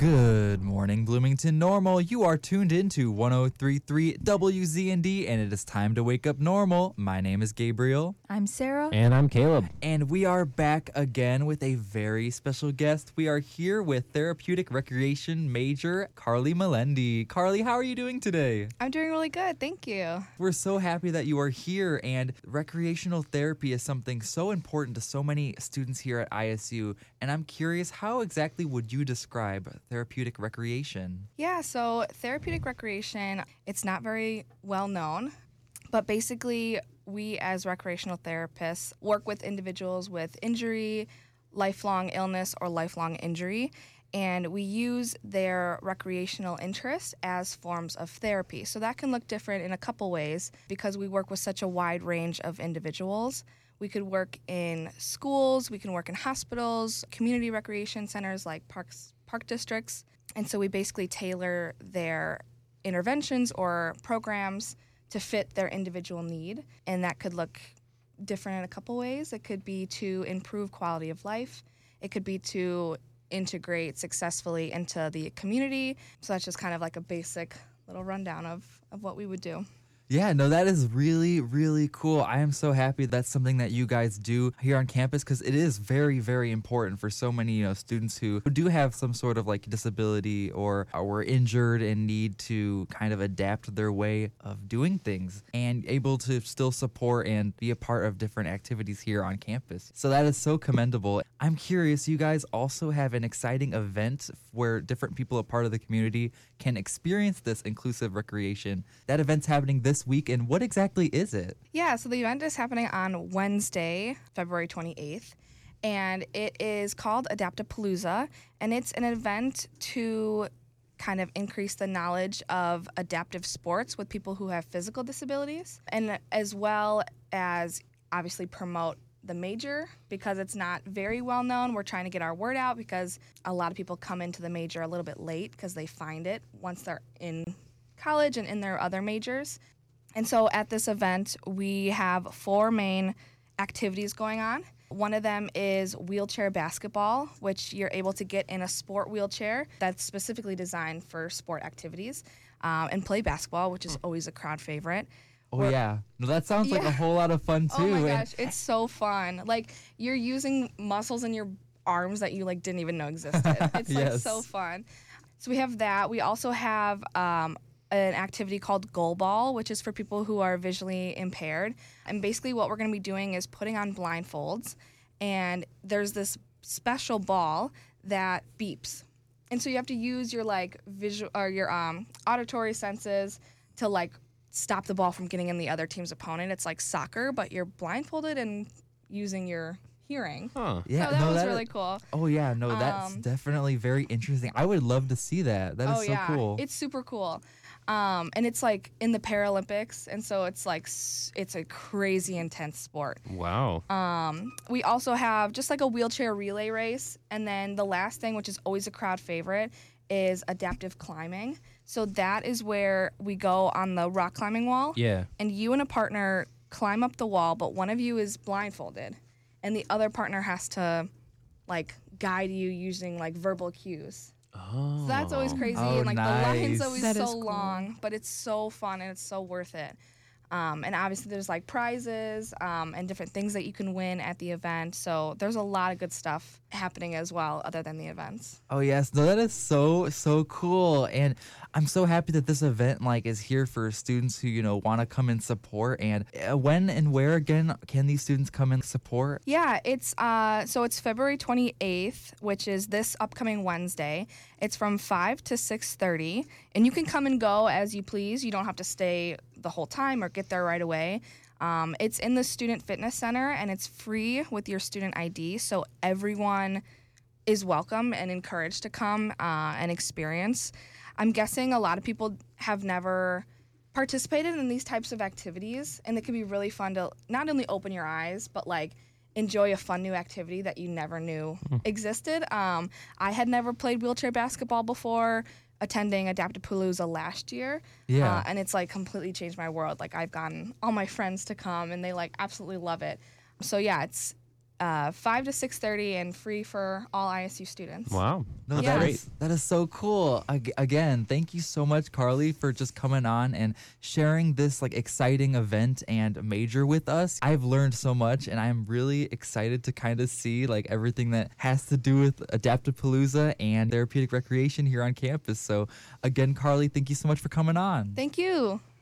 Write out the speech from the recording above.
Good morning, Bloomington Normal. You are tuned into 1033 WZND, and it is time to wake up normal. My name is Gabriel. I'm Sarah. And I'm Caleb. And we are back again with a very special guest. We are here with therapeutic recreation major Carly Melendi. Carly, how are you doing today? I'm doing really good. Thank you. We're so happy that you are here, and recreational therapy is something so important to so many students here at ISU. And I'm curious, how exactly would you describe therapeutic recreation? Yeah, so therapeutic recreation, it's not very well known, but basically we as recreational therapists work with individuals with injury, lifelong illness, or lifelong injury, and we use their recreational interests as forms of therapy. So that can look different in a couple ways because we work with such a wide range of individuals. We could work in schools, we can work in hospitals, community recreation centers like park districts. And so we basically tailor their interventions or programs to fit their individual need. And that could look different in a couple ways. It could be to improve quality of life. It could be to integrate successfully into the community. So that's just kind of like a basic little rundown of what we would do. Yeah, no, that is really, really cool. I am so happy that's something that you guys do here on campus because it is very, very important for so many, students who do have some sort of like disability or were injured and need to kind of adapt their way of doing things and able to still support and be a part of different activities here on campus. So that is so commendable. I'm curious, you guys also have an exciting event where different people, a part of the community, can experience this inclusive recreation. That event's happening this week, and what exactly is it? Yeah, so the event is happening on Wednesday, February 28th, and it is called Adaptapalooza, and it's an event to kind of increase the knowledge of adaptive sports with people who have physical disabilities, and as well as obviously promote the major because it's not very well known. We're trying to get our word out because a lot of people come into the major a little bit late because they find it once they're in college and in their other majors. And so at this event, we have 4 main activities going on. One of them is wheelchair basketball, which you're able to get in a sport wheelchair that's specifically designed for sport activities, and play basketball, which is always a crowd favorite. Oh, yeah. No, that sounds like a whole lot of fun, too. Oh, my gosh. It's so fun. Like, you're using muscles in your arms that you, didn't even know existed. It's, Yes. so fun. So we have that. We also have an activity called goal ball, which is for people who are visually impaired. And basically what we're going to be doing is putting on blindfolds, and there's this special ball that beeps. And so you have to use your, visual or your auditory senses to, stop the ball from getting in the other team's opponent. It's like soccer, but you're blindfolded and using your hearing. Huh. Yeah, So that was really cool. Oh, yeah. No, that's definitely very interesting. I would love to see that. That is so cool. It's super cool. And it's in the Paralympics, and so it's it's a crazy intense sport. Wow. We also have just a wheelchair relay race, and then the last thing, which is always a crowd favorite, is adaptive climbing. So that is where we go on the rock climbing wall. Yeah. And you and a partner climb up the wall, but one of you is blindfolded, and the other partner has to guide you using verbal cues. Oh. So that's always crazy, Oh, and the line's nice. always That so is cool. long, but it's so fun and it's so worth it. And obviously there's prizes and different things that you can win at the event. So there's a lot of good stuff happening as well other than the events. Oh, yes. No, that is so, so cool. And I'm so happy that this event is here for students who, want to come and support. And when and where again can these students come and support? Yeah, it's it's February 28th, which is this upcoming Wednesday. It's from 5 to 6:30, and you can come and go as you please. You don't have to stay the whole time or get there right away. It's in the Student Fitness Center, and it's free with your student ID, so everyone is welcome and encouraged to come and experience. I'm guessing a lot of people have never participated in these types of activities, and it can be really fun to not only open your eyes, but enjoy a fun new activity that you never knew existed. I had never played wheelchair basketball before, attending Adaptapalooza last year. Yeah. And it's completely changed my world. I've gotten all my friends to come, and they absolutely love it. So yeah, 5 to 6:30 and free for all ISU students. Wow. No, That's that is so cool. Again, thank you so much, Carly, for just coming on and sharing this like exciting event and major with us. I've learned so much, and I'm really excited to kind of see like everything that has to do with Adaptapalooza and therapeutic recreation here on campus. So again, Carly, thank you so much for coming on. Thank you.